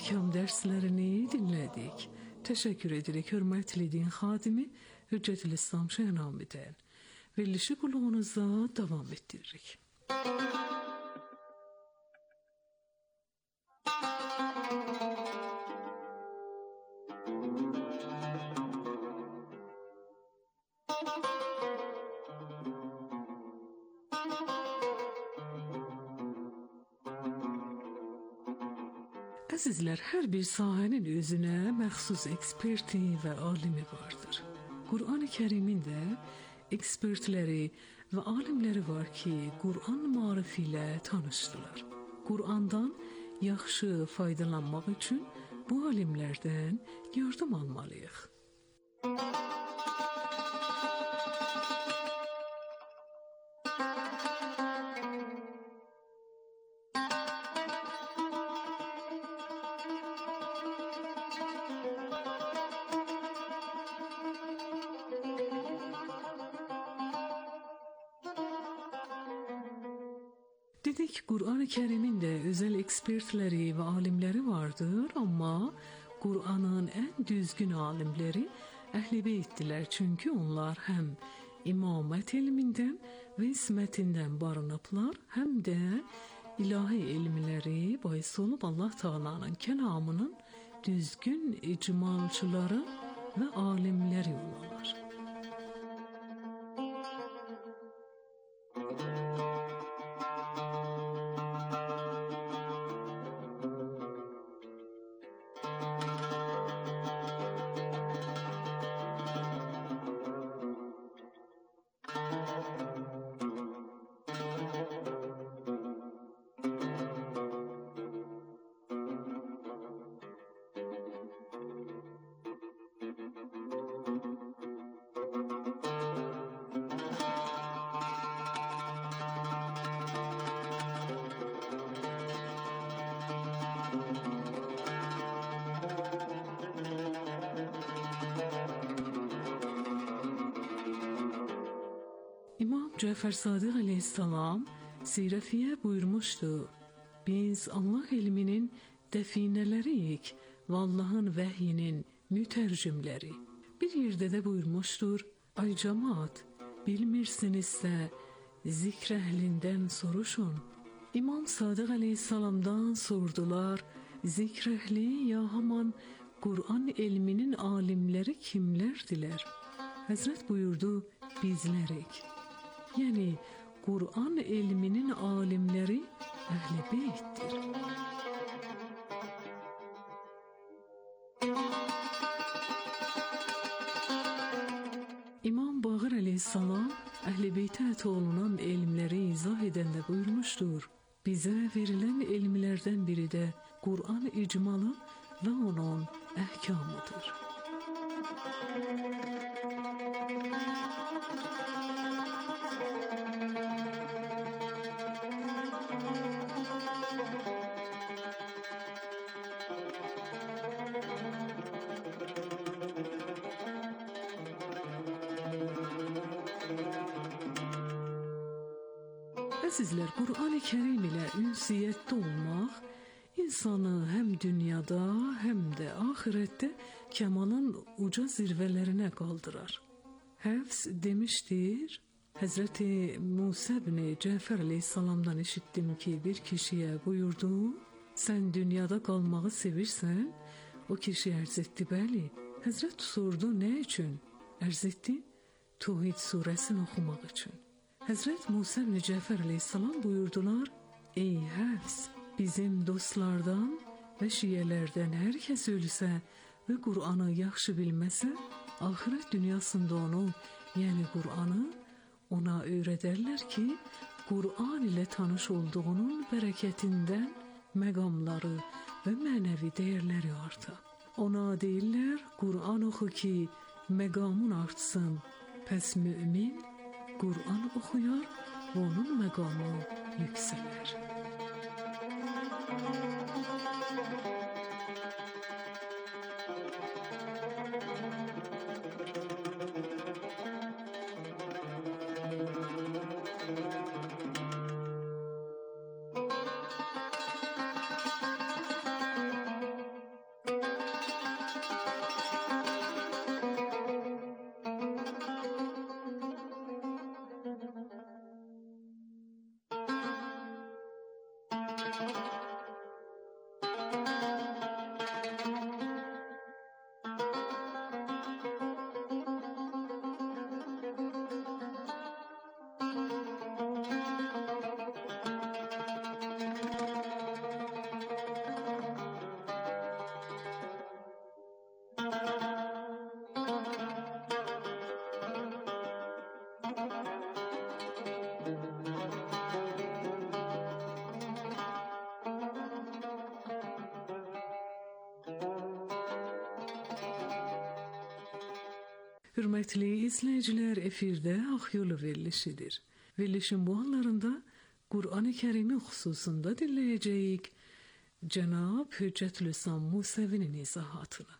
ahkam derslerini dinledik. Teşekkür ederek hürmetli din hadimi Hüccetül İslam Şeyh Nami'den verilişi kuluğunuza devam ettiririk. Əzizlər, hər bir sahənin özünə məxsus eksperti və alimi vardır. Qur'an-ı Kərimin də ekspertləri və alimləri var ki, Qur'an marifi ilə tanışdılar. Qur'andan yaxşı faydalanmaq üçün bu alimlərdən yardım almalıyıq. Dedik, Qur'an-ı Kərimin də özəl ekspertləri və alimləri vardır, amma Qur'anın ən düzgün alimləri Əhl-i Beytdilər, çünki onlar həm imamət elmindən və ismətindən barınıblar, həm də ilahi elmləri bais olub Allah Taala'nın kəlamının düzgün icmalçıları və alimləri olarlar. Cəfər Sadiq Aleyhisselam Sirəfiyə buyurmuşdu: biz Allah elminin dəfinələriyik və Allahın vəhyinin mütərcimləri. Bir yerdə də buyurmuşdur: ay cəmaat, bilmirsinizsə zikr əhlindən soruşun. İmam Sadiq Aleyhisselamdan sordular: zikr əhli ya haman Qur'an elminin alimləri kimlərdilər? Həzrət buyurdu: bizlərik. Yəni, Qur'an elminin alimləri Əhl-i Beytdir. İmam Baqir Aleyhisselam Əhl-i Beytə ət olunan elmləri izah edəndə buyurmuşdur: bizə verilən elmlərdən biri də Qur'an icmalı və onun əhkamıdır. Əzizlər, Qur'an-ı Kərim ilə ünsiyyətdə olmaq insanı həm dünyada, həm də axirətdə kəmalın uca zirvələrinə qaldırar. Həfs demişdir, Həzrəti Musa ibn Cəfər Aleyhisselamdan eşitdim ki, bir kişiyə buyurdu: sən dünyada qalmağı sevirsən? O kişi ərz etdi: bəli. Həzrət sordu: nə üçün? Ərz etdi: Tövhid surəsini oxumaq üçün. Həzrət Musa ibn Cəfər Aleyhisselam buyurdular: ey Həfs, bizim dostlardan və şiyələrdən hər kəs ölsə və Qur'anı yaxşı bilməsə, axirət dünyasında onu, yəni Qur'anı ona öyrədərlər ki, Qur'an ilə tanış olduğunun bərəkətindən məqamları və mənəvi dəyərləri artar. Ona deyirlər: Qur'an oxu ki, məqamın artsın. Pəs mümin Qur'an oxuyar və onun məqamı yüksələr. Hürmetli izleyiciler, efirde Akyolu verilişidir. Verilişin bu anlarında Kur'an-ı Kerim'in hususunda dinleyeceğiz Cenab-ı Hüccetülislam Musevi'nin izahatını.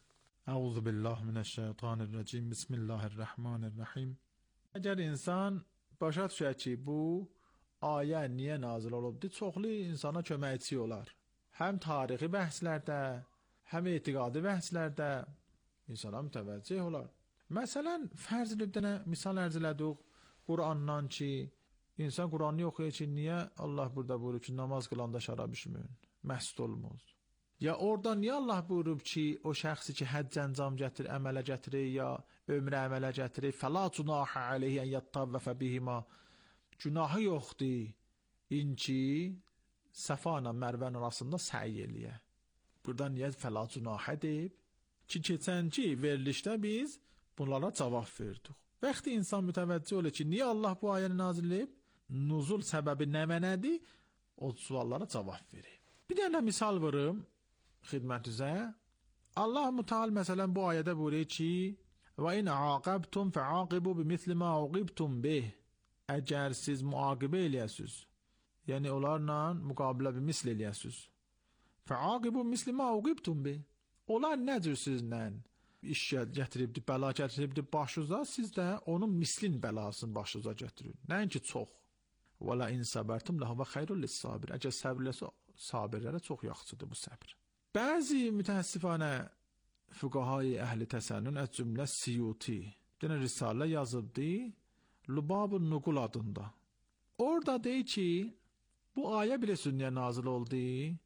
Euzubillahimineşşeytanirracim. Bismillahirrahmanirrahim. Eğer insan başa düşər ki, bu ayə niyə nazil olubdur, çoxlu insana köməkçi olar. Həm tarixi bəhslərdə, həm etiqadi bəhslərdə insana mütəvəccih olar. Məsələn, fərz edib dənə misal ərz elədik Qur'andan ki, insan Qur'anı oxuyur ki, niyə Allah burada buyurub ki, namaz qılanda şərab içməyin, məst olmaz. Ya orada niyə Allah buyurub ki, o şəxsi ki, həcc əncam gətirir, əmələ gətirir, ya ömrə əmələ gətirir, fəla cunahə aleyhi ən yattavvəfə bihima, günahı yoxdur, inki Səfa ilə Mərvə arasında səy eləyə. Burada niyə fəla cunahə deyib? Ki, keçənki verilişdə biz bunlara cavab verdik. Vaxtı insan mütəvəccih olur ki, niyə Allah bu ayəni nazil edib? Nuzul səbəbi nə mənədir? O suallara cavab verir. Bir dənə misal verim xidmətinizə. Allah Müteal məsələn bu ayədə buyurur ki, və in aqabtum fa'aqibu bimisli ma uqibtum bih. Əgər siz müaqibə eləyəsiniz, yəni onlarla müqabilə bimisl eləyəsiniz. Fa'aqibu bimisli ma uqibtum bih. Onlar nə cür sizlə iş gətiribdir, bəla gətiribdir başınıza, siz də onun mislin bəlasını başınıza gətirin. Nəinki çox. Və la in sabartum lahu xeyrul lis-sabir. Əgər səbirləsə sabirlərə çox yaxşıdır bu səbir. Bəzi mütəəssifanə fuqahay əhli təsənnün az cümlə Siyuti bir risalə yazıbdı Lubab-ı Nuqul adında. Orada deyir ki, bu ayə biləsiniz niyə nazil oldu?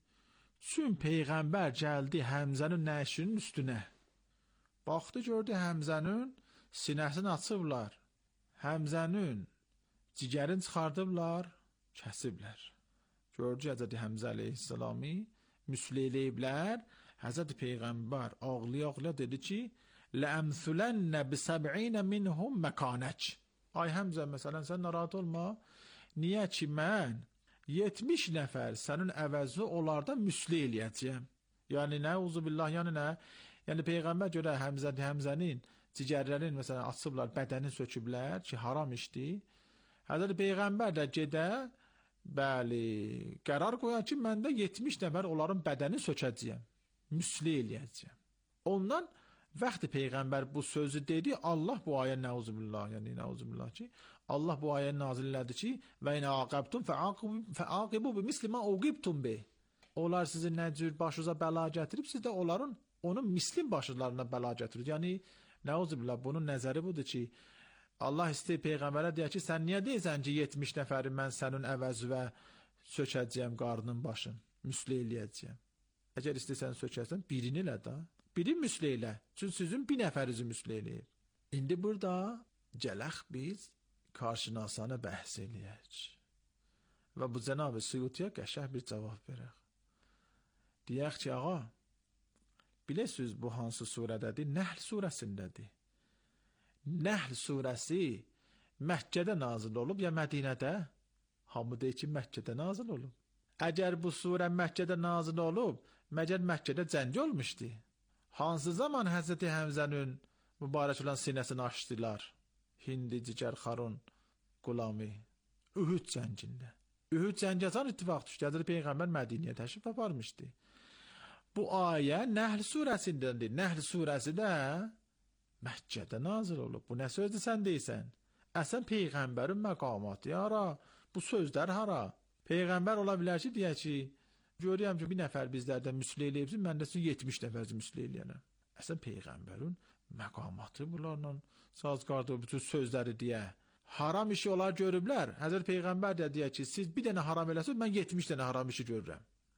Çün Peyğəmbər gəldi Həmzənin nəşinin üstünə. Baxdı, gördü Həmzənin sinəsini açıblar. Həmzənin cigərini çıxardıblar, kəsiblər. Gördü Həzrəti Həmzə əleyhissalami müsleyləyiblər. Həzrəti Peyğəmbər ağlaya-ağlaya dedi ki, لَأَمْثُلَنَّ بِسَبْعِينَ مِنْهُمْ مَكَانَكِ. Ay Həmzə, məsələn, sən narahat olma. Niyə ki, mən 70 nəfər sənin əvəzi onlarda müsli eləyəcəyəm. Yəni, nəuzubillah, yəni nə? Yəni, Peyğəmbər görə Həmzənin cigərlərin, məsələn, açıblar, bədəni söküblər ki, haram işdir. Həzrəti Peyğəmbər də gedə, bəli, qərar qoyar ki, mən də 70 nəfər onların bədəni sökəcəyəm, müsli eləyəcəyəm. Ondan vaxtı Peyğəmbər bu sözü dedi, Allah bu ayə nəuzubillah, yəni nəuzubillah ki, Allah bu ayəni nazil elədi ki, və in aqabtum fa'aqibu bimisli ma uqibtum bih. Onlar sizin nə cür başınıza bəla gətirib, siz də onların onun mislin başlarına bəla gətirir. Yəni nəuzubillah, bunun nəzəri budur ki, Allah istəyir Peyğəmbərə deyər ki, sən niyə deyirsən ki, 70 nəfəri mən sənin əvəzivə sökəcəyəm qarnın başın, müsli eləyəcəyəm. Əgər istəyirsən sökərsən, birini elə da. Biri müsli elə. Çünki sizin bir nəfərizi müsli eləyib. İndi burada gələx biz qarşınasana bəhs eləyək. Və bu Cənab-ı Suyutiyə qəşəng bir cavab verək. Deyək ki, ağa, biləsiniz bu hansı surədədir? Nəhl surəsindədir. Nəhl surəsi Məkkədə nazil olub ya Mədinədə? Hamı deyir ki, Məkkədə nazil olub. Əgər bu surə Məkkədə nazil olub, məgər Məkkədə cəng olmuşdu? Hansı zaman Həzrəti Həmzənin mübarək olan sinəsini açdılar? Hindi Cigərxarun Qulami Uhud cəngində. Uhud cəngəzan ittifaq düşdü. Həzrəti Peyğəmbər Mədinəyə təşrif aparmışdı. Bu ayə Nəhl surəsindəndir. Nəhl surəsi də Məkkədə nazil olub. Bu nə sözdür sən deyirsən? Əsən Peyğəmbərin məqamatı hara? Bu sözlər hara? Peyğəmbər ola bilər ki, deyək ki, görürəm ki, bir nəfər bizlərdən müsli eləyibsin, mən də sizin 70 nəfərci müsli eləyənəm. Əsən Peyğəmbərin məqamatı bunlarla sazqardır, bütün sözləri deyə. Haram işi onlar görüblər. Həzrət Peyğəmbər də deyək ki, siz bir dənə haram eləsiniz, mən 70 dənə haram işi görürəm.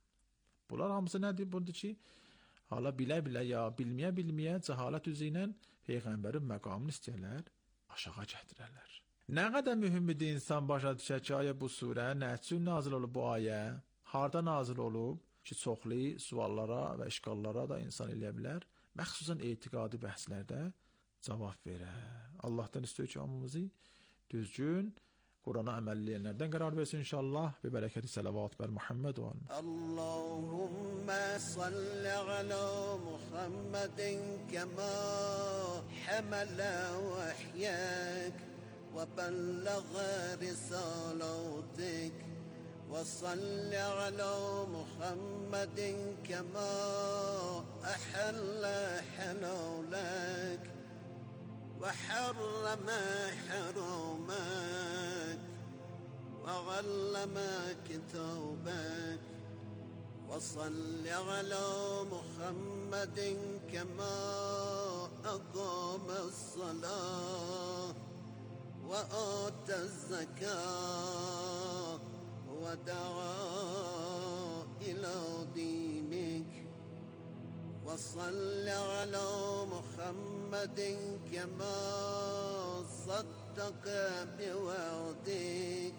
Bunlar hamısı nədir? Burada ki, hala bilə-bilə ya bilməyə-bilməyə cəhalət üzü ilə Peyğəmbərin məqamını istəyirlər, aşağı gətirərlər. Nə qədər mühümdür insan başa düşər ki, ayə bu surə nə üçün nazil olub bu ayə? Harda nazil olub? Ki, çoxlu suallara və işgallara da insan eləyə bilər. Məxsusən etiqadi bəhslərdə cavab verər. Allahdan istəyir ki, hamımızı düzgün Qurana əməlləyənlərdən qərar versin inşallah. Bi bərəkəti salavat bər Muhammed və Allahumma salli ala Muhammedin kəma həmələ vəhyək və bəlləğə risalatik وصل على محمد كما أحل حلالك وحرم حرامك وعلم كتابك وصل على محمد كما أقام الصلاة وآتى الزكاة ودعا إلى دينك وصل على محمد كما صدق بوعدك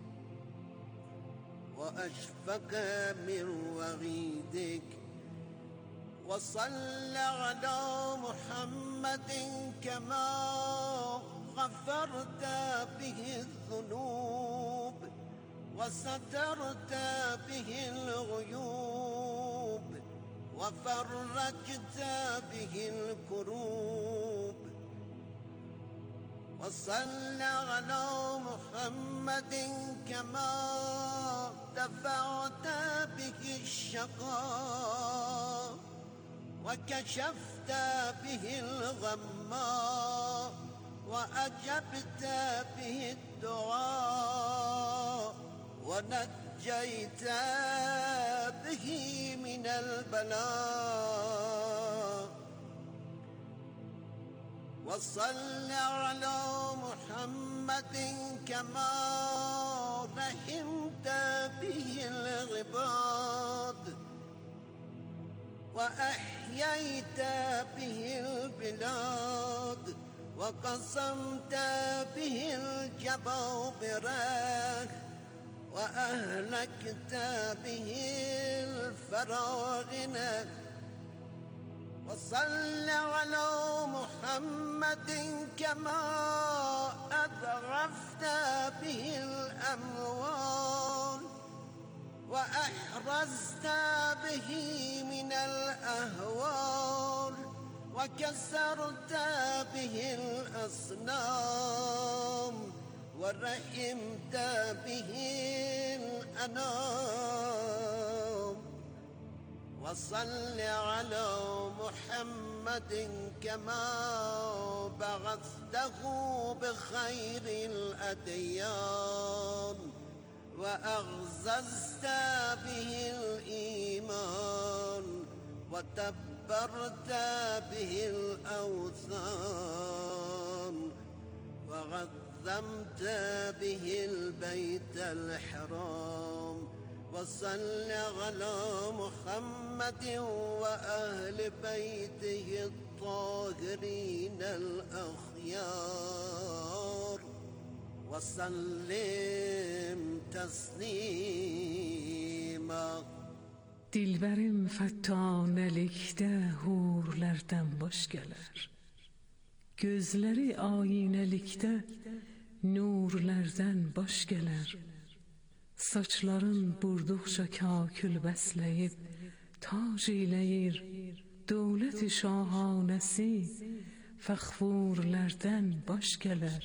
وأشفق من وعيدك وصل على محمد كما غفرت به الذنوب وسترت به الغيوب وفرجت به الكروب وصل على محمد كما دفعت به الشقاء وكشفت به الغمّا وأجبت به الدعاء ونجيت به من البلاء وصل على محمد كما رحمت به العباد وأحييت به البلاد وقسمت به الجبابرة وأهلكت به الفراعنة وصل على محمد كما أضعفت به الأموال وأحرزت به من الأهوال وكسرت به الأصنام ورحمت به الأنام وصل على محمد كما بعثته بخير الأديان وأعززت به الإيمان وتبرت به الأوثان وعظمت به البيت الحرام وصل على محمد وأهل بيته الطاهرين الأخيار وسلم تسليما. Dilbərim fəttanəlikdə hurlərdən baş gələr. Gözləri ayinəlikdə nurlərdən baş gələr. Saçların burduqca kakül bəsləyib tac eləyir. Dövlət-i şahanəsi fəxfurlərdən baş gələr.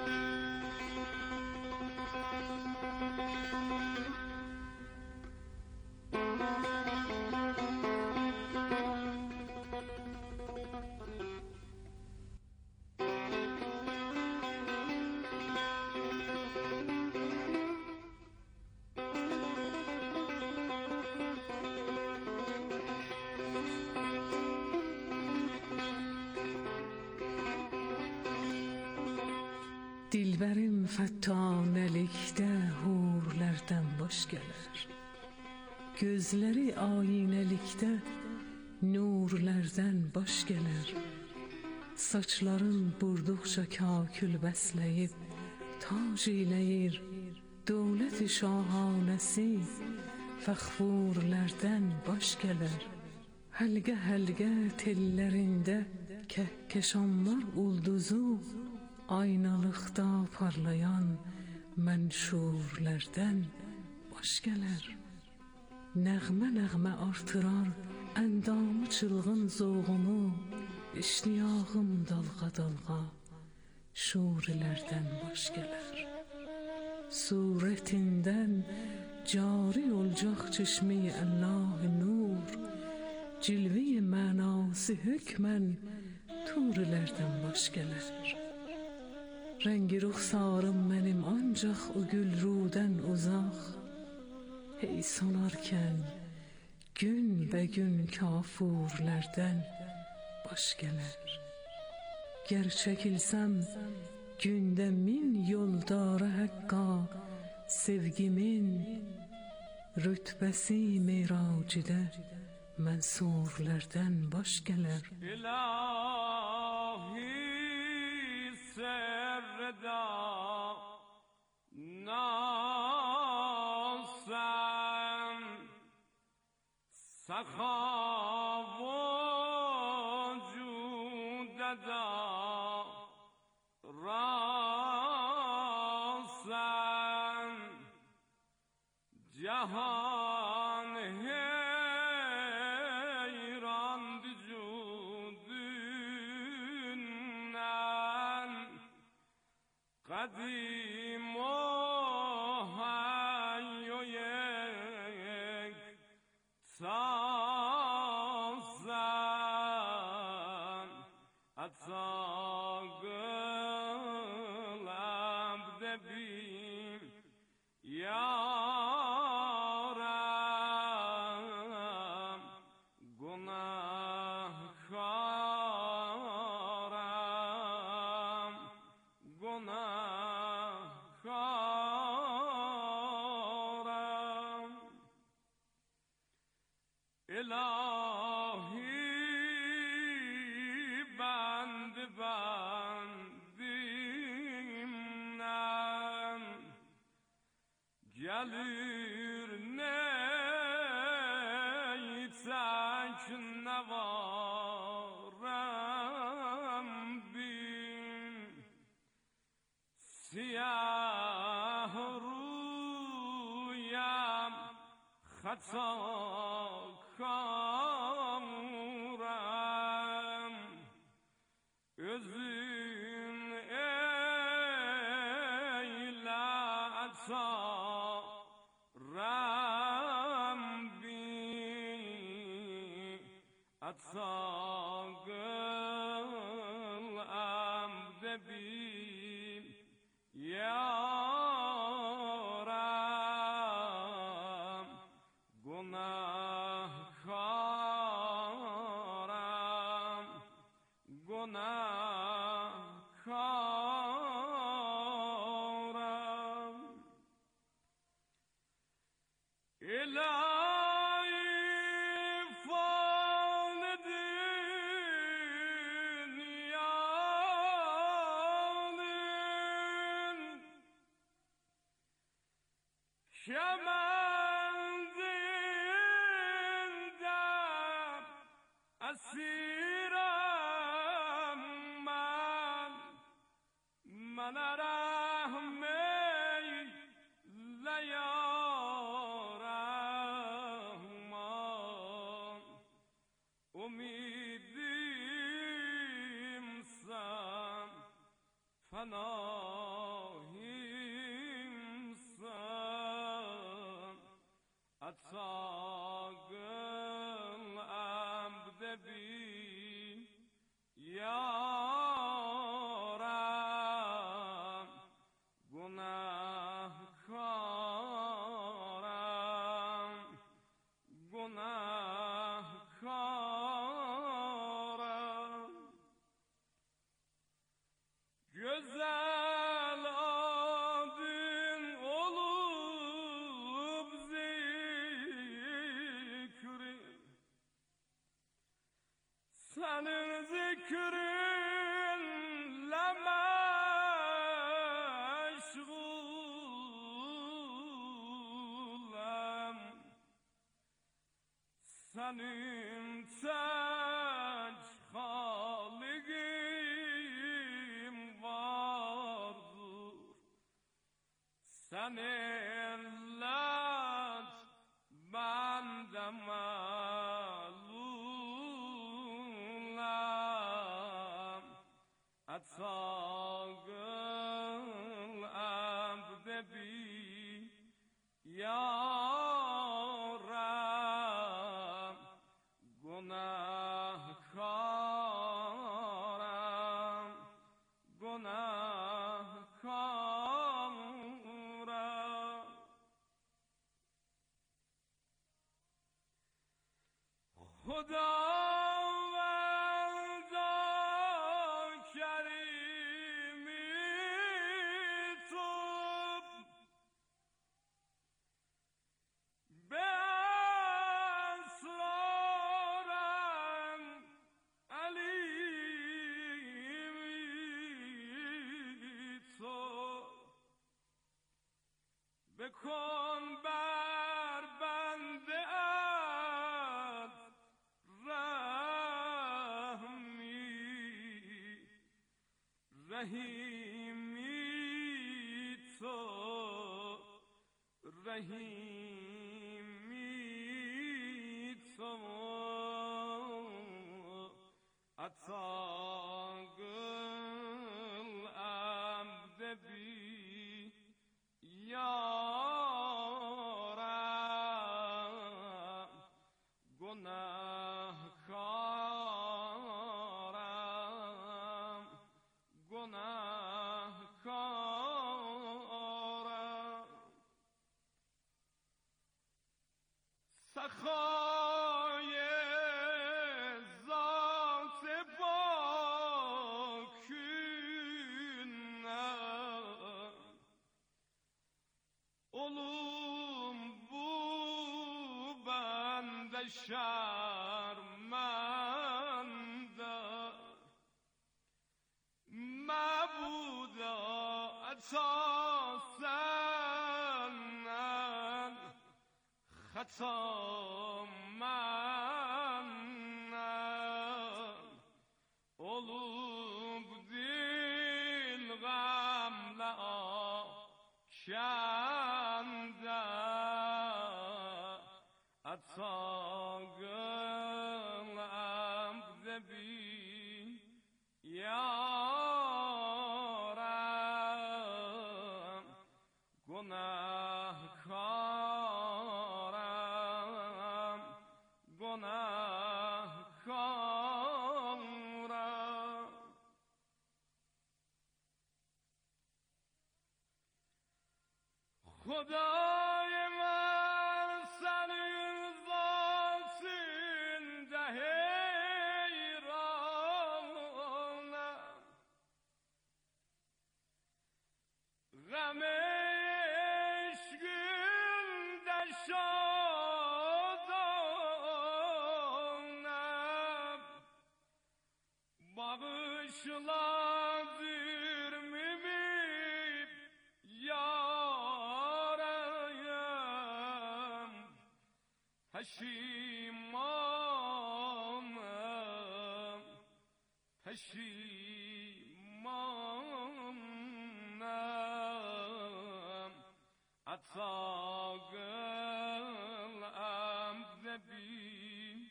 Dilbərim fəttanəlikdə hurlərdən baş gələr. gözleri aynelikdə nurlərdən baş gələr. Saçların burduqca kakül bəsləyib tac eyləyir, dövlət-i şahanəsi fəxfurlərdən baş gələr. Həlqə tellərində kəhkəşanlar ulduzu, aynalıqda parlayan mənşurlərdən baş gələr. Nəğmə artırar əndamı çılğın zoğunu, iştiyağım dalğa şurilərdən baş gələr. Surətindən cari olacaq çeşme-i Allah nur, cilve-i mənası hükmən turilərdən baş gələr. Rəngi ruxsarım mənim ancaq o gülrudən uzaq, hey sonarkən gün bə gün kafurlərdən baş gələr. Gər çəkilsəm gündə 1000 yoldara həqqa, sevgimin rütbəsi meyracidə mənsurlərdən baş gələr. İlahi serda nasem sakhavu cudada rasem Cihan heyran düzünden kadim o hayyoyek sazan atsagıl abdebim ya İlahi bendimden gelir neytsek ne varım bin siyah rüyam xatsak kamuram özün eyle atsaram atsagıl amdebim yaram günahkaram İlahi fani dünyanın kemendinde asiram من rahmeyle ya Rahman umidimsen fanahimsen atsagıl amdebim ya güzel adın olup zikir senin zikrinle meşgulüm, senin tek haligim vardır, sen illet bende malulem, etagıl abde bi yarem, günahkarem, günahkarem. Hudavenda kerimi tub, be esrarem alimi tub, bekon ber bende رحیمی تو، رحیمی تو، اتاقل عبد بی یارم، گناهکارم، گناهکارم. سخای ذات پاکینم، اولم بو بنده شرمنده، مبودا اساساً خطا منم، اولوب دل غمله آکنده، اتاقل عبد بی یارم، گناهکارم، گناهکارم. خدای من senin zatında heyranım، غم عشقinde şadanım، bağışla zülmümü yarayım، peşimanım، peşimanım، اتاقل عبد بی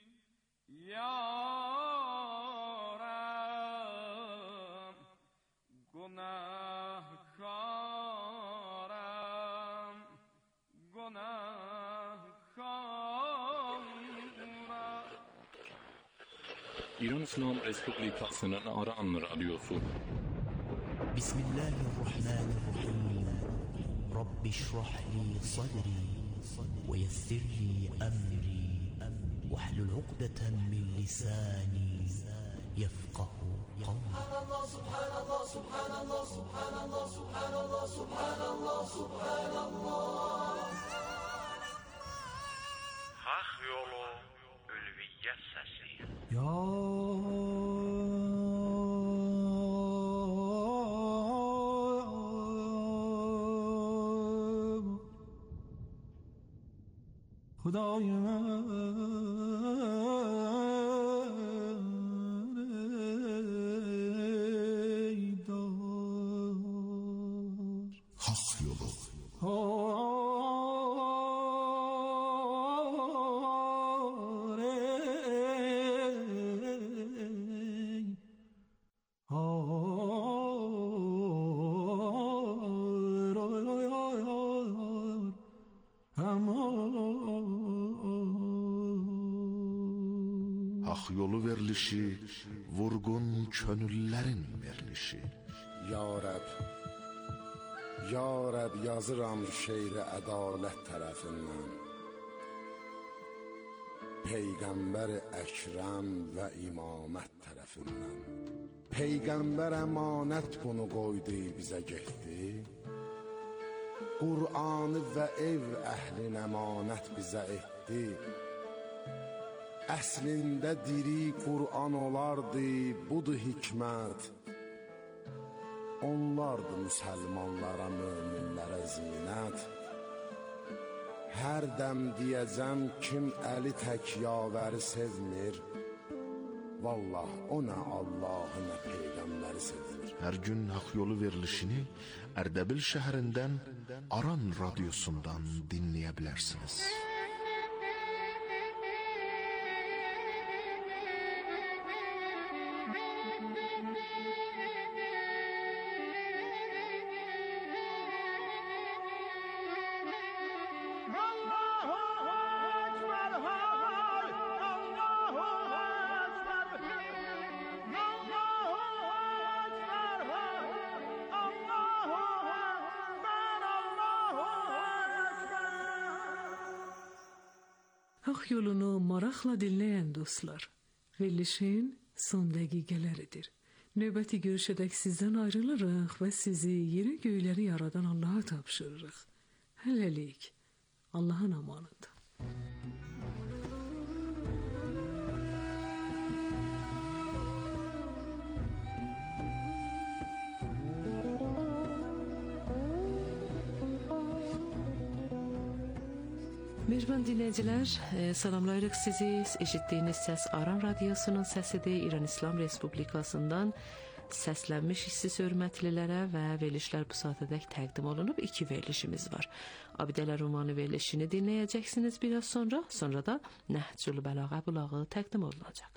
یارم، گناهکارم، گناهکارم. İran İslam Respublikası'nın Aran Radyosu. Bismillahirrahmanirrahim. Rabbi şrah li sadri ve yessir li emri vahlul uqdeten min lisani yefqahu qawli. Subhanallah, subhanallah, subhanallah, subhanallah, subhanallah, subhanallah. Hak yolu, ülviyyət səsi. Ya خدای من ای دار Hak yolu. Hak yolu verilişi, vurgun könüllərin verilişi. Ya Rəb, yazıram şeiri ədalət tərəfindən. Peyğəmbər Əkrəm və imamət tərəfindən. Peyğəmbər əmanət bunu qoydu, bizə getdi. Qur'anı və ev əhlin əmanət bizə etdi. Əslində diri Qur'an olardı, budur hikmət. Onlardı müsəlmanlara, möminlərə zinət. Hər dəm deyəcəm kim əli tək yavəri sevmir, vallah o nə Allahı nə Peyğəmbəri sevmir. Hər gün hak yolu verilişini Ərdəbil şəhərindən Aran radiosundan dinləyə bilərsiniz. Hak yolunu maraqla dinləyən dostlar, verilişin son dəqiqələridir. Növbəti görüşədək sizdən ayrılırıq və sizi yeri göyləri yaradan Allaha tapşırırıq. Hələlik, Allahın amanında. Mehriban dinləyicilər, salamlayırıq sizi. Eşitdiyiniz səs Aran Radiosunun səsidir. İran İslam Respublikasından səslənmiş siz hörmətlilərə və verilişlər bu saatədək təqdim olunub. 2 verilişimiz var. Abidələr romanı verilişini dinləyəcəksiniz biraz sonra. Sonra da Nəhcül Bəlağə bulağı təqdim olunacaq.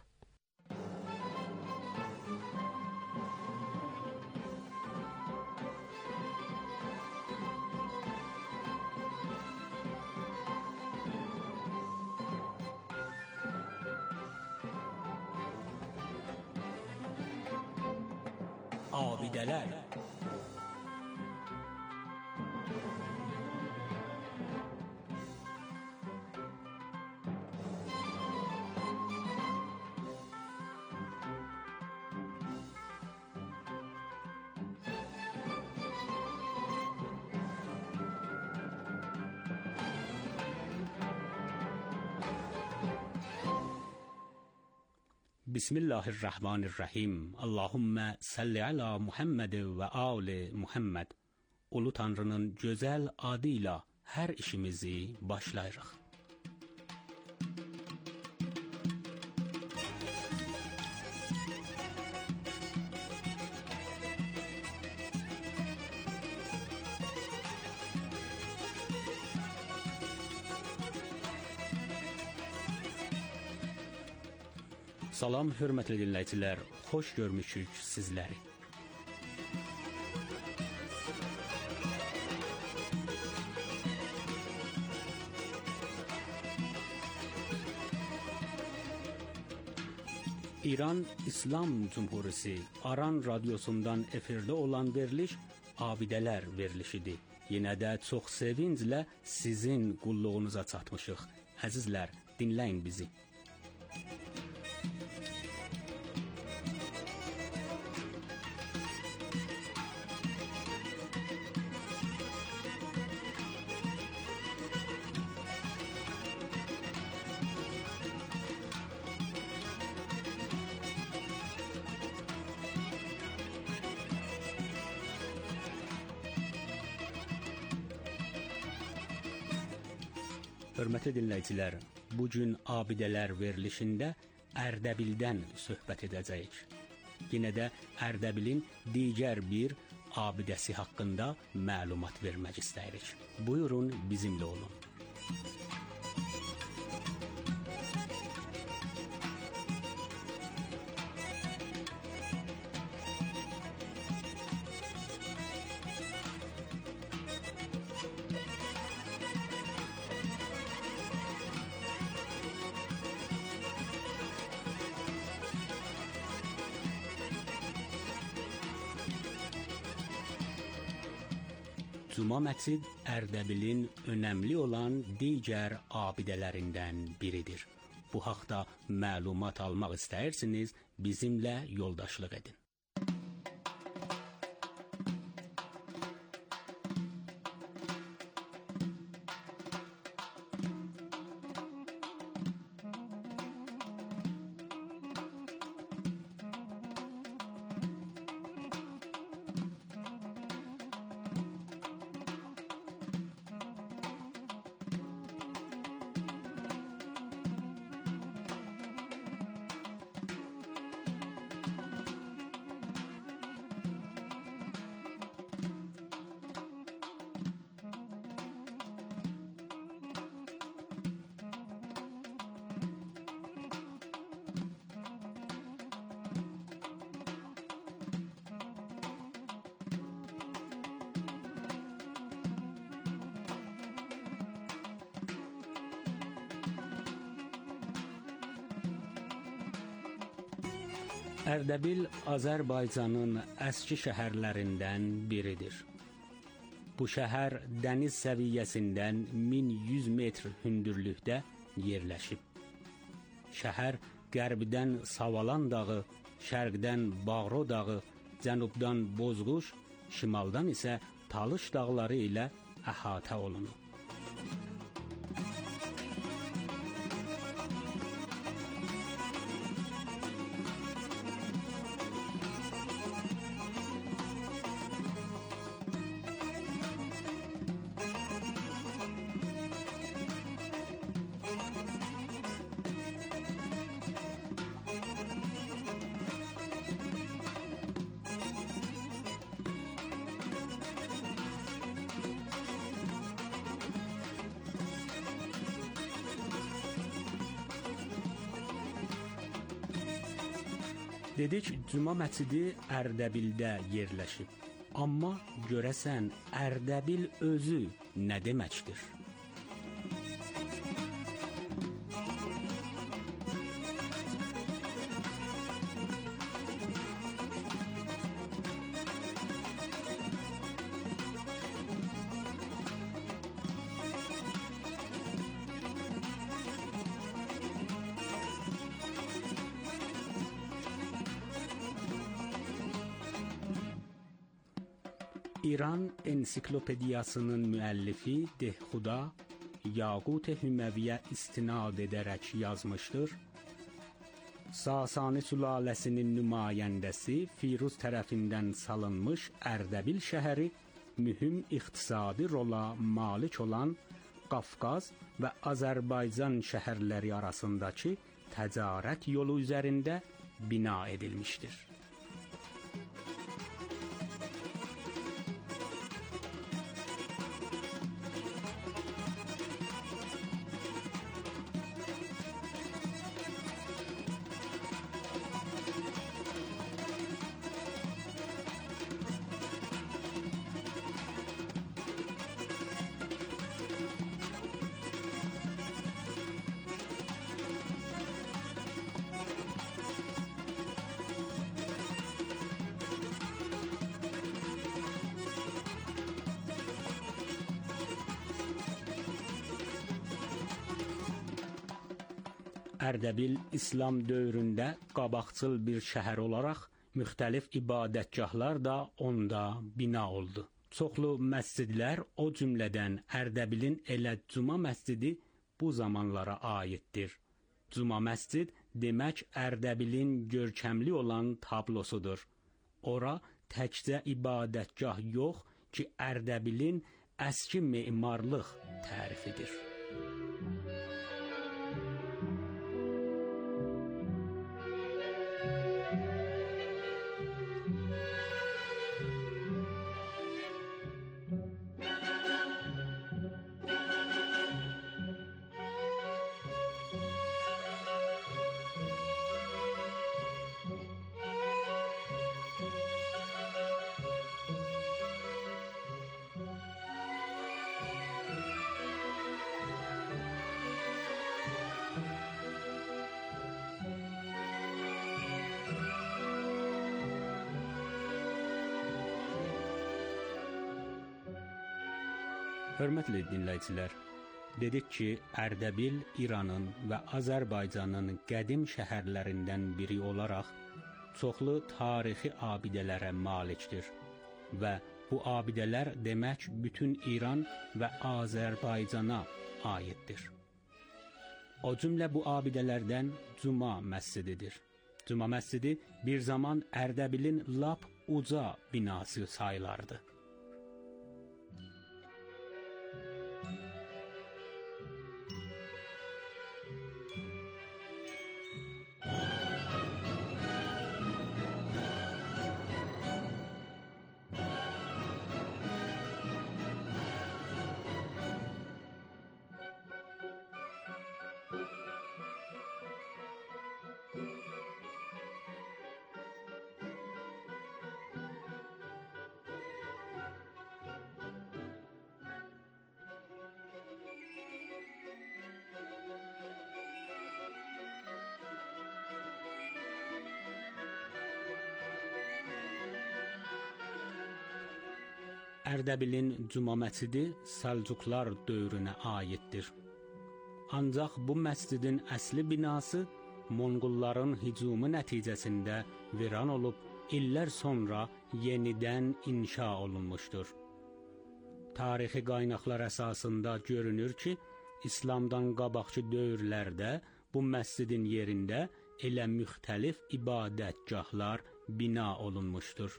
Abidələr. Bismillahirrahmanirrahim. Allahümme salli ala Muhammed ve ali Muhammed. Ulu Tanrı'nın güzel adıyla her işimizi başlayırıq. Salam, hörmətli dinləyicilər, xoş görmüşük sizləri. İran İslam Cumhuriyeti Aran radiosundan efirdə olan veriliş Abidələr verilişidir. Yenə də çox sevinclə sizin qulluğunuza çatmışıq. Əzizlər, dinləyin bizi. Hörmətli dinləyicilər, bu gün abidələr verilişində Ərdəbildən söhbət edəcəyik. Yenə də Ərdəbilin digər bir abidəsi haqqında məlumat vermək istəyirik. Buyurun, bizimlə olun. Cuma məscid Ərdəbilin önəmli olan digər abidələrindən biridir. Bu haqda məlumat almaq istəyirsiniz, bizimlə yoldaşlıq edin. Ərdəbil Azərbaycanın əski şəhərlərindən biridir. Bu şəhər dəniz səviyyəsindən 1100 metr hündürlükdə yerləşib. Şəhər qərbdən Savalan dağı, şərqdən Bağro dağı, cənubdan Bozquş, şimaldan isə Talış dağları ilə əhatə olunur. Dedik, Cuma məscidi Ərdəbildə yerləşib. Amma görəsən Ərdəbil özü nə deməkdir? İran ensiklopediyasının müəllifi Dehxuda Yaqut-i Hüməviyə istinad edərək yazmışdır. Sasani sülaləsinin nümayəndəsi Firuz tərəfindən salınmış Ərdəbil şəhəri mühüm iqtisadi rola malik olan Qafqaz və Azərbaycan şəhərləri arasındakı təcarət yolu üzərində bina edilmişdir. Ərdəbil İslam dövründə qabaqcıl bir şəhər olaraq müxtəlif ibadətgahlar da onda bina oldu. Çoxlu məscidlər, o cümlədən Ərdəbilin elə Cuma məscidi bu zamanlara aiddir. Cuma məscid demək Ərdəbilin görkəmli olan tablosudur. Ora təkcə ibadətgah yox ki, Ərdəbilin əski memarlıq tərifidir. Hörmətli dinləyicilər, dedik ki, Ərdəbil İranın və Azərbaycanın qədim şəhərlərindən biri olaraq çoxlu tarixi abidələrə malikdir və bu abidələr demək bütün İran və Azərbaycana aiddir. O cümlə bu abidələrdən Cuma məscididir. Cuma məscidi bir zaman Ərdəbilin lap uca binası sayılardı. Ərdəbilin Cuma məscidi Səlcuqlar dövrünə aiddir. Ancaq bu məscidin əsli binası Monqolların hücumu nəticəsində viran olub, illər sonra yenidən inşa olunmuşdur. Tarixi qaynaqlar əsasında görünür ki, İslamdan qabaqçı dövrlərdə bu məscidin yerində elə müxtəlif ibadətgahlar bina olunmuşdur.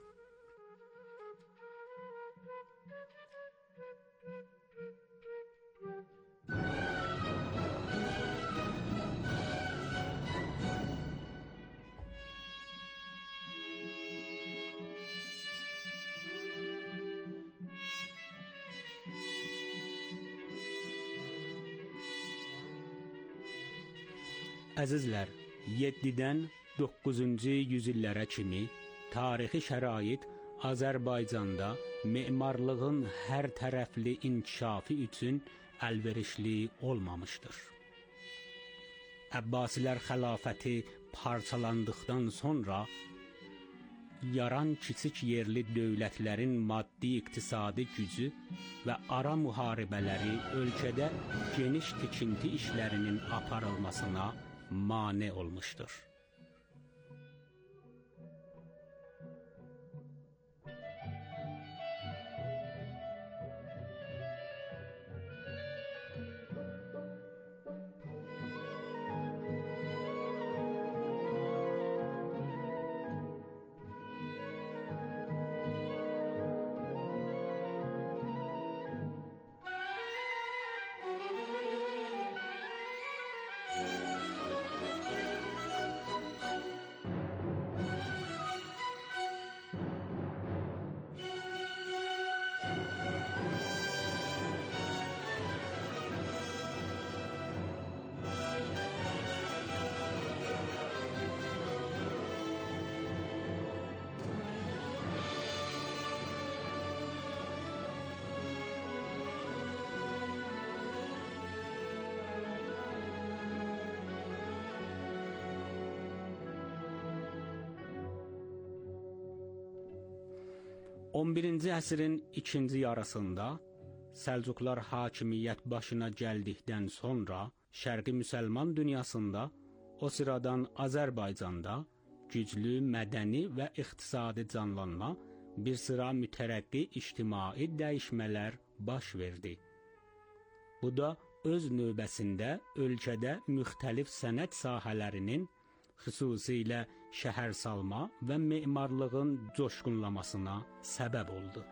Əzizlər, 7-dən 9-cu yüzillərə kimi tarixi şərait Azərbaycanda memarlığın hər tərəfli inkişafı üçün əlverişli olmamışdır. Əbbasilər xilafəti parçalandıqdan sonra yaran kiçik yerli dövlətlərin maddi-iqtisadi gücü və ara müharibələri ölkədə geniş tikinti işlərinin aparılmasına mane olmuşdur. On birinci əsrin ikinci yarısında Səlcuqlar hakimiyyət başına gəldikdən sonra Şərqi müsəlman dünyasında, o sıradan Azərbaycanda güclü mədəni və iqtisadi canlanma, bir sıra mütərəqqi ictimai dəyişmələr baş verdi. Bu da öz növbəsində ölkədə müxtəlif sənət sahələrinin, xüsusilə şəhərsalma və memarlığın coşqunlamasına səbəb oldu.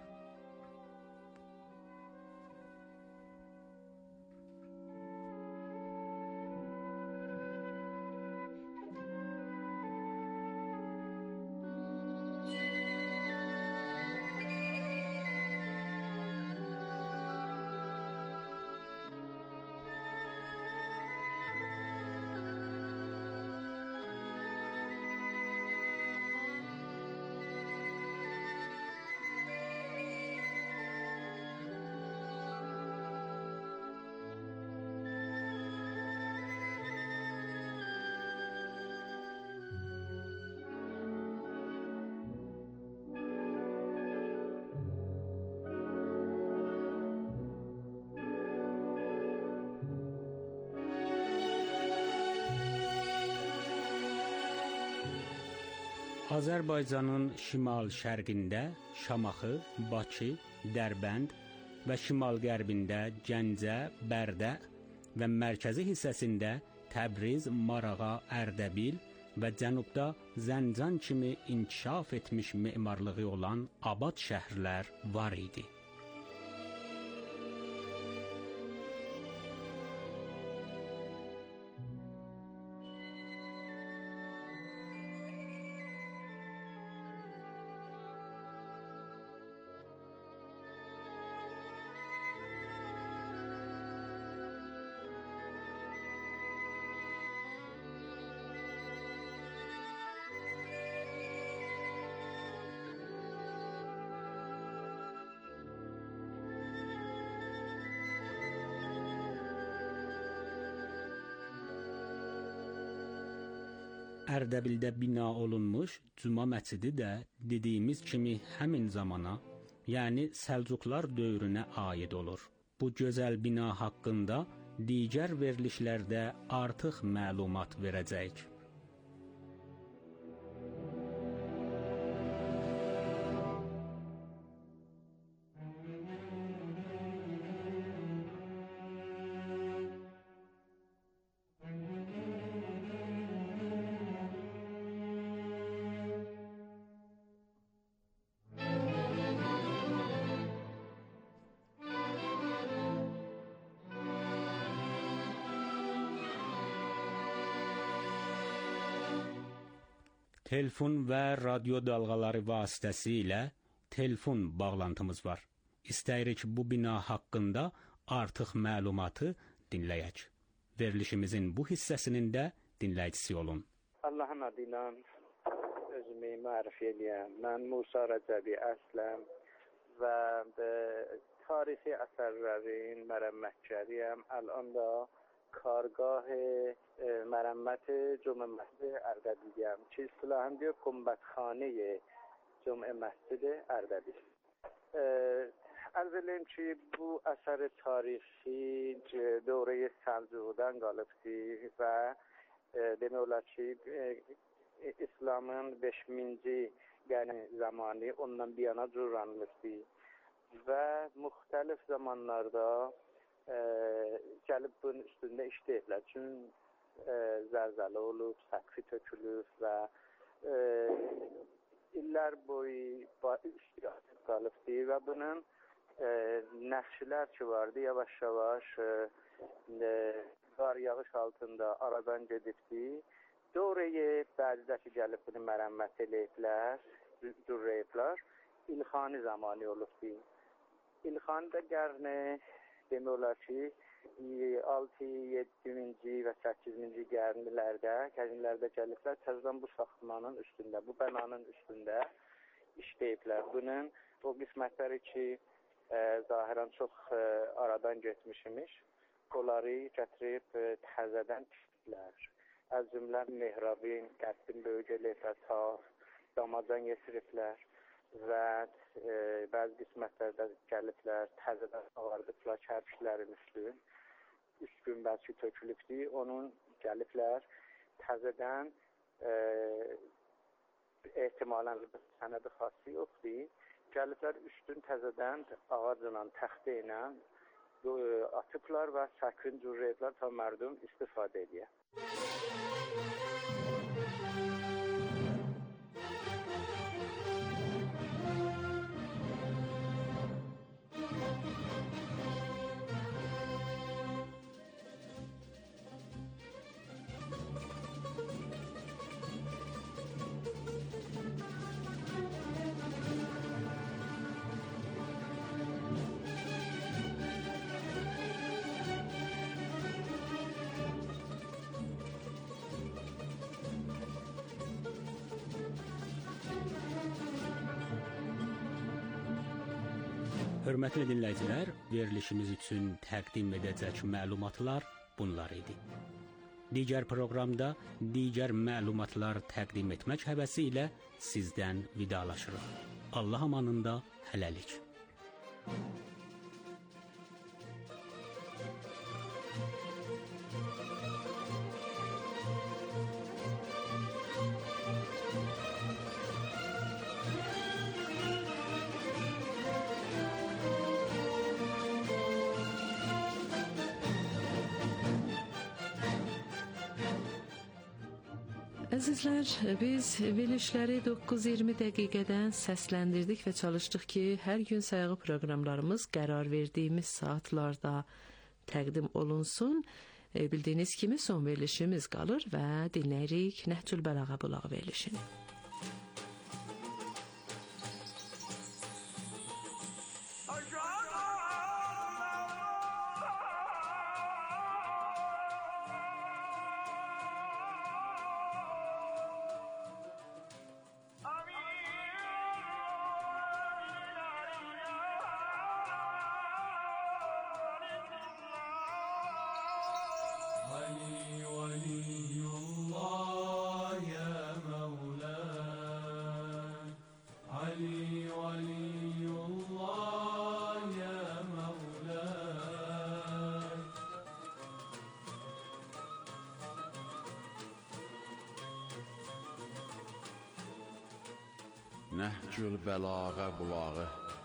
Azərbaycanın şimal-şərqində Şamaxı, Bakı, Dərbənd və şimal-qərbində Gəncə, Bərdə və mərkəzi hissəsində Təbriz, Marağa, Ərdəbil və cənubda Zəncan kimi inkişaf etmiş memarlığı olan abad şəhərlər var idi. Ərdəbildə bina olunmuş Cuma məscidi də dediyimiz kimi həmin zamana, yəni Səlcuqlar dövrünə aid olur. Bu gözəl bina haqqında digər verilişlərdə artıq məlumat verəcəyik. Telefon və radio dalğaları vasitəsilə telefon bağlantımız var. İstəyirik bu bina haqqında artıq məlumatı dinləyək. Verilişimizin bu hissəsinin də dinləyicisi olun. Allahın adıyla özümü mərif edəyəm. Mən Musa Rəcəbi əsləm və tarixi əsərlərin mərəmmətçəriyəm. Ələn də کارگاه مرمت جمعه مسجد اردبیلیم که اصطلاحاً دیگه گنبدخانه جمعه مسجد اردبیل. اولین چی bu اثر تاریخی دوره سلجوقdan qalıbdır və demək olar ki İslamın 5-ci qəni zamanı ondan bir yana cürranılıbdır və müxtəlif zamanlarda gəlib bunun üstündə işləyiblər. Çünki zəlzələ olub, səqfi tökülüb və illər boyu istiqamət qalıbdır və bunun nəqşlər ki vardı, yavaş-yavaş qar yağış altında aradan gedibdir. Doğruya bəzidəki gəlib bunu mərəmmət eləyiblər, düzrəyiblər. İlxani zamanı olubdur. İlxani da qərni demək olar ki 6, 7-ci və 8-ci qərinlərdə gəliblər, təzədən bu saxmanın üstündə, bu bənanın üstündə işləyiblər. Bunun o qismətləri ki, zahirən çox aradan getmişmiş, onları gətirib təzədən tikiblər. Az cümlə mehrabin, qəddin böyük eləyiblər, ta damacan yetiriblər və bəzi qismətlərdə gəliblər, təzədən ağardıblar kərpişlərin üstü. Üst günbəsi tökülübdür, onun gəliblər, təzədən ehtimalən sənədi xası yoxdur. Gəliblər üstün təzədən ağacla, təxtə ilə atıblar və səkrin cürrəyiblər ta mərdum istifadə edir. Hörmətli dinləyicilər, verilişimiz üçün təqdim edəcək məlumatlar bunlar idi. Digər proqramda digər məlumatlar təqdim etmək həvəsi ilə sizdən vidalaşırıq. Allah amanında hələlik. Əzizlər, biz verilişləri 9-20 dəqiqədən səsləndirdik və çalışdıq ki, hər gün sayığı proqramlarımız qərar verdiyimiz saatlarda təqdim olunsun. Bildiyiniz kimi son verilişimiz qalır və dinləyirik Nəhcül Bəlağa bulağı verilişini. علي ولي الله يا مولاي علي ولي الله يا مولاي Nəhcül Bəlağa bulağı.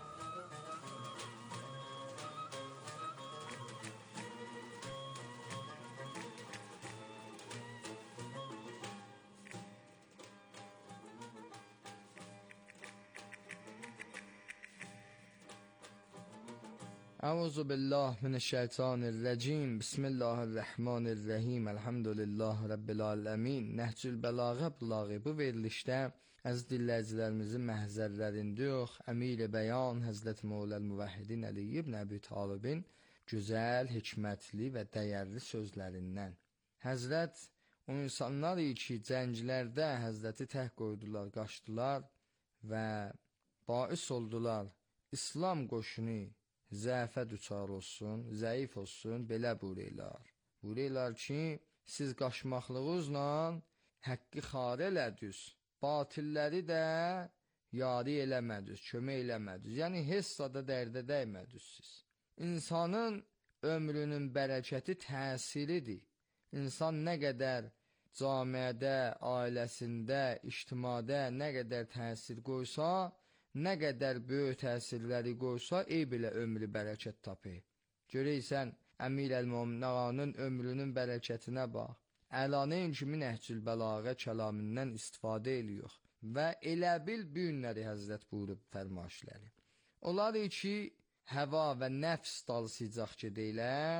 أعوذ بالله من الشیطان الرجیم بسم الله الرحمن الرحیم Elhamdülillah Rabbil Alemin. Nəhcül Bəlağa bulağı bu verilişdə əziz dinləyicilərimizin məhzərlərində yox, Əmir-i Bəyan Həzrət Mevləl Müvəhhidin Əli ibn Əbi Talibin gözəl, hikmətli və dəyərli sözlərindən. Həzrət o insanlar ki, cənglərdə Həzrəti tək qoydular, qaçdılar və bais oldular. İslam qoşunu zəfə düçar olsun, zəif olsun, belə buyururlar. Buyururlar ki, siz qaçmaqlığınızla həqqi xar elədiniz, batilləri də yari eləmədiniz, kömək eləmədiniz. Yəni, hessada dərdə dəymədiniz siz. İnsanın ömrünün bərəkəti təsiridir. İnsan nə qədər camiədə, ailəsində, ictimada nə qədər təsir qoysa, nə qədər böyük təsirləri qoysa, belə ömrü bərəkət tapır. Görəysən, Əmir əl-Mömin ağanın ömrünün bərəkətinə bax. Əlanın kimi Nəhcül Bəlağa kəlamından istifadə ediyor və elə bil bu günləri Həzrət buyurub fərmaişləri. Onlar ki, həva və nəfs dalsıcaq gedəylər,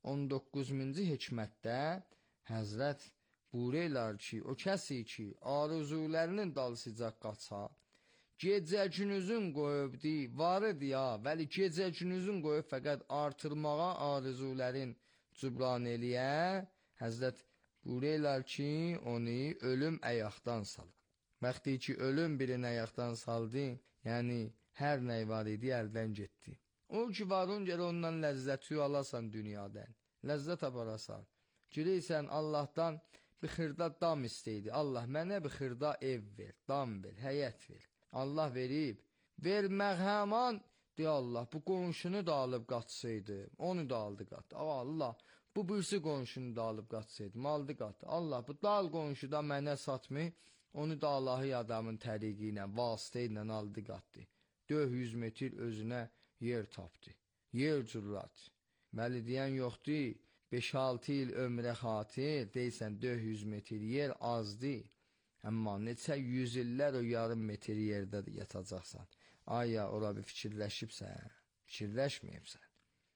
19-cu hikmətdə Həzrət buyururlar ki, o kəsi ki, arzularının dalsıcaq qaçar, gecə günüzün qoyubdi, varıdı ya, vəli gecə günüzün qoyub fəqət artırmağa arzuların cübran eləyə, Həzrət buyururlar ki, onu ölüm əyaqdan salır. Vaxtı ki, ölüm birini əyaqdan saldı, yəni hər nə var idi, əldən getdi. O ki, varın gələ ondan ləzzəti alasan dünyadan, ləzzət aparasan. Görəysən, Allahdan bir xırda dam istəydi. Allah, mənə bir xırda ev ver, dam ver, həyət ver. Allah verib, vermək həman, deyə Allah, bu qonşunu da alıb qaçsaydı, onu da aldı qatdı. Allah, bu birisi qonşunu da alıb qaçsaydı, aldı qatdı. Allah, bu dal qonşu da mənə satmı, onu da Allahı adamın təriqi ilə, vasitə ilə aldı qatdı. 400 metr özünə yer tapdı, yer cürrat. Məli deyən yoxdur, 5-6 il ömrə xatir, deysən 400 metr yer azdır. Amma neçə 100 illər o yarım metr yerdə yatacaqsan. Aya, ora bir fikirləşibsən, fikirləşməyibsən.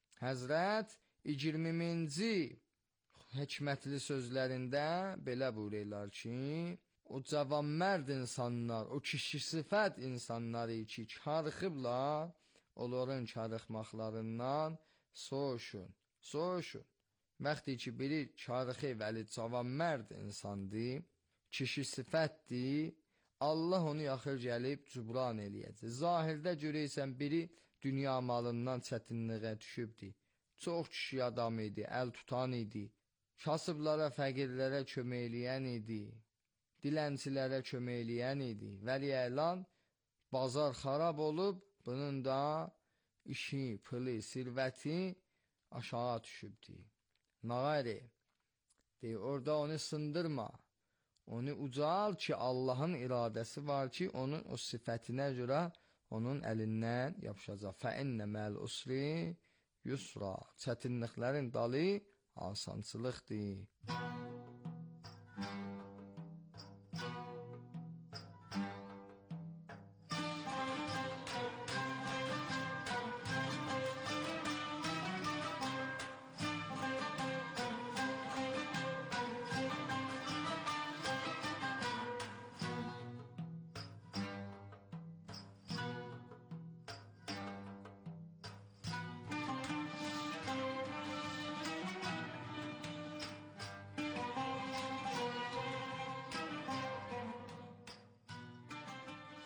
Həzrət 20-ci hikmətli sözlərində belə buyururlar ki, o cavanmərd insanlar, o kişi sifət insanları ki, karıxıblar, onların karıxmaqlarından soğuşun, soğuşun. Vaxtı ki, biri karıxı vəli cavanmərd insandır, kişi sifətdir, Allah onu yaxır gəlib cübran eləyəcək. Zahirdə görəysən, biri dünya malından çətinliğə düşübdir. Çox kişi adam idi, əl tutan idi, kasıblara, fəqirlərə kömək eləyən idi, dilənçilərə kömək eləyən idi. Vəli əlan, bazar xarab olub, bunun da işi, pılı, sirvəti aşağı düşübdir. Nağayri, deyir, orada onu sındırma. Onu ucal ki, Allahın iradəsi var ki, onun o sifətinə görə onun əlindən yapışacaq. Fəinnə məl usri yusra. Çətinliklərin dalı asansılıqdır.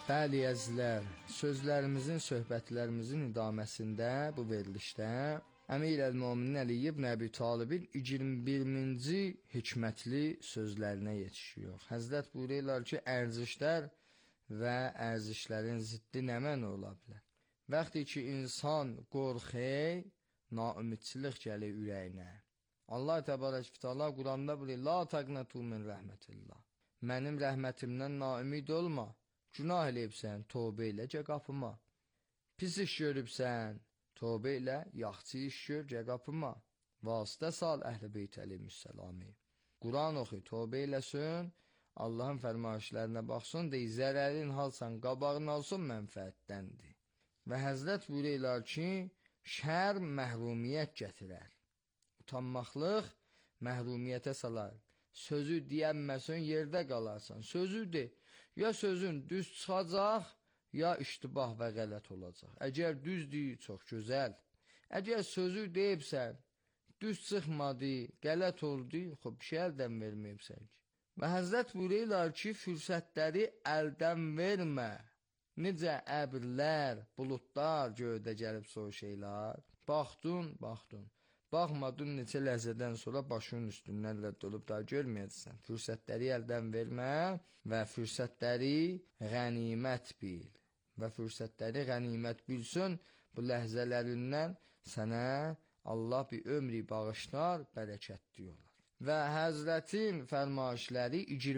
Bəli əzizlər, sözlərimizin, söhbətlərimizin idaməsində bu verilişdə Əmir əl-Möminin Əli ibn Əbi Talibin 21-ci hikmətli sözlərinə yetişiyor. Həzrət buyururlar ki, ərzişlər və ərzişlərin ziddi nə mənə ola bilər? Vaxtı ki, insan qorxur, naümidçilik gəlir ürəyinə. Allah təbarək və təala Quranda buyurur: "La taqnatu min rəhmətillah." Mənim rəhmətimdən naümid olma. Günah eləyibsən, tövbə elə gəl qapıma. Pis iş görübsən, tövbə elə, yaxşı iş gör, gəl qapıma. Vasitə sal Əhl-i Beyt əleyhissalami. Quran oxu, tövbə eləsin, Allahın fərmayişlərinə baxsın, deyə zərərin halsan, qabağını alsın, mənfəətdəndir. Və Həzrət buyururlar ki, şər məhrumiyyət gətirər. Utanmaqlıq məhrumiyyətə salar. Sözü deyənməsin, yerdə qalarsan. Sözü de. Ya sözün düz çıxacaq, ya iştibah və qələt olacaq. Əgər düz deyil, çox gözəl. Əgər sözü deyibsən, düz çıxmadı, qələt oldu, bir şey əldən verməyibsən ki. Və Həzrət buyururlar ki, fürsətləri əldən vermə. Necə əbirlər, buludlar göydə gəlib soğuk şeylər. Baxdın. Baxmadın, neçə ləhzədən sonra başının üstündən rədd olub da görməyəcəksən. Fürsətləri əldən vermə və fürsətləri qənimət bil. Və fürsətləri qənimət bilsin, bu ləhzələrindən sənə Allah bir ömrü bağışlar, bərəkətli olar. Və Həzrətin fərmayişləri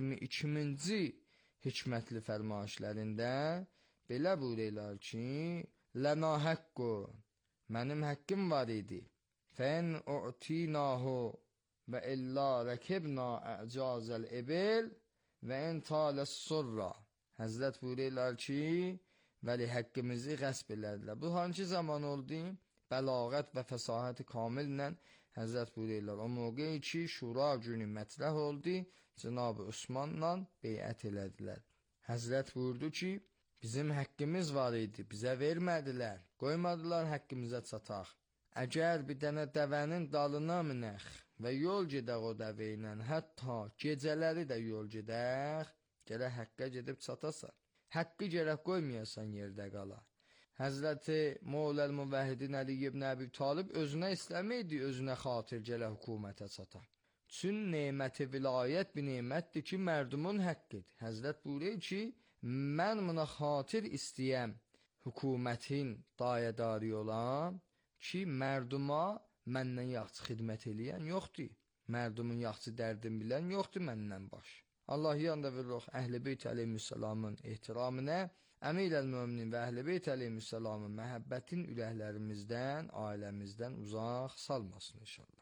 22-ci hikmətli fərmayişlərində belə buyururlar ki, lənə həqqu, mənim həqqim var idi. Fən u'tinahu və illa rəkibna əcazəl ebil və ən taləs surra. Həzrət buyururlar ki, vəli həqqimizi qəsb elədilər. Bu hangi zaman oldu? Bəlağət və fəsahəti kamillə Həzrət buyururlar. O mövqeyi ki, şura günü mətləh oldu, Cənab-ı Osmanla beyət elədilər. Həzrət buyurdu ki, bizim həqqimiz var idi, bizə vermədilər, qoymadılar həqqimizə çataq. Əgər bir dənə dəvənin dalına minək və yol gedək o dəvə ilə, hətta gecələri də yol gedək, gərək həqqə gedib çatasan. Həqqi gərək qoymayasan yerdə qala. Həzrəti Mevləl Müvəhhidin Əli ibn Əbi Talib özünə istəməydi, özünə xatir gərək hökumətə çata. Çün neməti vilayət bir nemətdir ki, mərdumun haqqıdır. Həzrət buyurur ki, mən buna xatir istəyəm, hökumətin dayədarı olam, ki, mərduma məndən yaxşı xidmət eləyən yoxdur. Mərdumun yaxşı dərdin bilən yoxdur məndən baş. Allah yanında veririk Əhl-i Beyt əleyhissalamın ehtiramına, Əmir əl-Möminin və Əhl-i Beyt əleyhissalamın məhəbbətin ürəklərimizdən, ailəmizdən uzaq salmasın inşallah.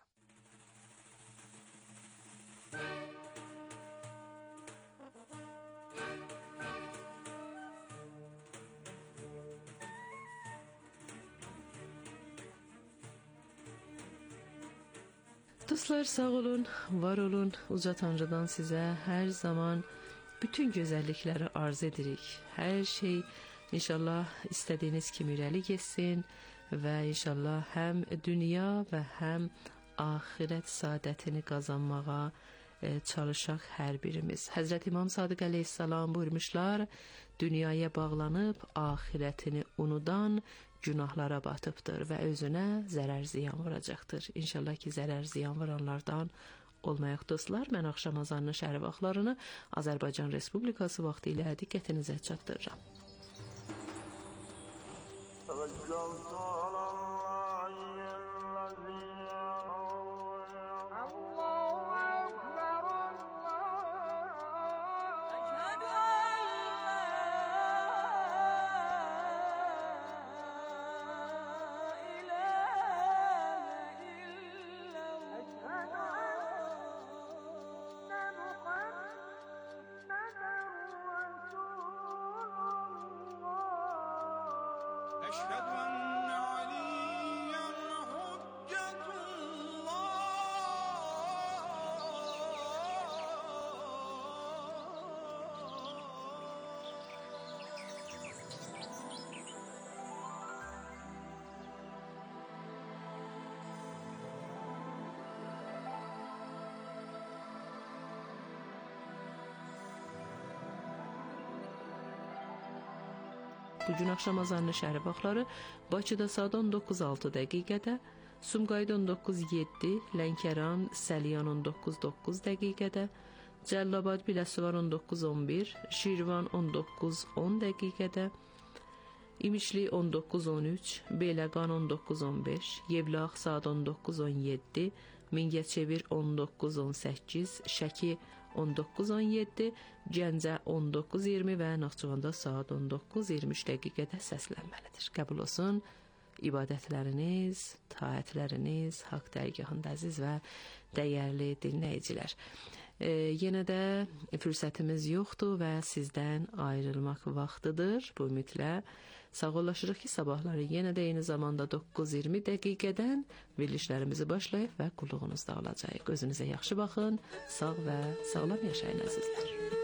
Dostlar sağ olun, var olun. Uca Tanrıdan sizə hər zaman bütün gözəllikləri arz edirik. Hər şey inşallah istədiyiniz kimi irəli getsin və inşallah həm dünya və həm axirət saadətini qazanmağa çalışaq hər birimiz. Həzrət İmam Sadiq əleyhissalam buyurmuşlar, dünyaya bağlanıb axirətini unudan günahlara batıbdır və özünə zərər ziyan vuracaqdır. İnşallah ki, zərər ziyan vuranlardan olmayaq dostlar. Mən axşam azanının şəhər vaxtlarını Azərbaycan Respublikası vaxtı ilə diqqətinizə çatdırıram. أشهد أن Bu gün axşam azanlı şəhər vaxtları Bakıda saat 19:06 dəqiqədə, Sumqayıt 19:07, Lənkəran, Səliyan 19:09 dəqiqədə, Cəlilabad, Biləsuvar 19:11, Şirvan 19:10 dəqiqədə, İmişli 19:13, Beyləqan 19:15, Yevlax saat 19:17, Mingəçevir 19:18, Şəki 19:17, Gəncə 19:20 və Naxçıvanda saat 19:23 dəqiqədə səslənməlidir. Qəbul olsun ibadətləriniz, taatləriniz haqq dərgahında əziz və dəyərli dinləyicilər. Yenə də fürsətimiz yoxdur və sizdən ayrılmaq vaxtıdır. Bu ümidlə sağollaşırıq ki, sabahları yenə də eyni zamanda 9:20 dəqiqədən verilişlərimizi başlayıb və qulluğunuzda olacağıq. Özünüzə yaxşı baxın, sağ və sağlam yaşayın əzizlər.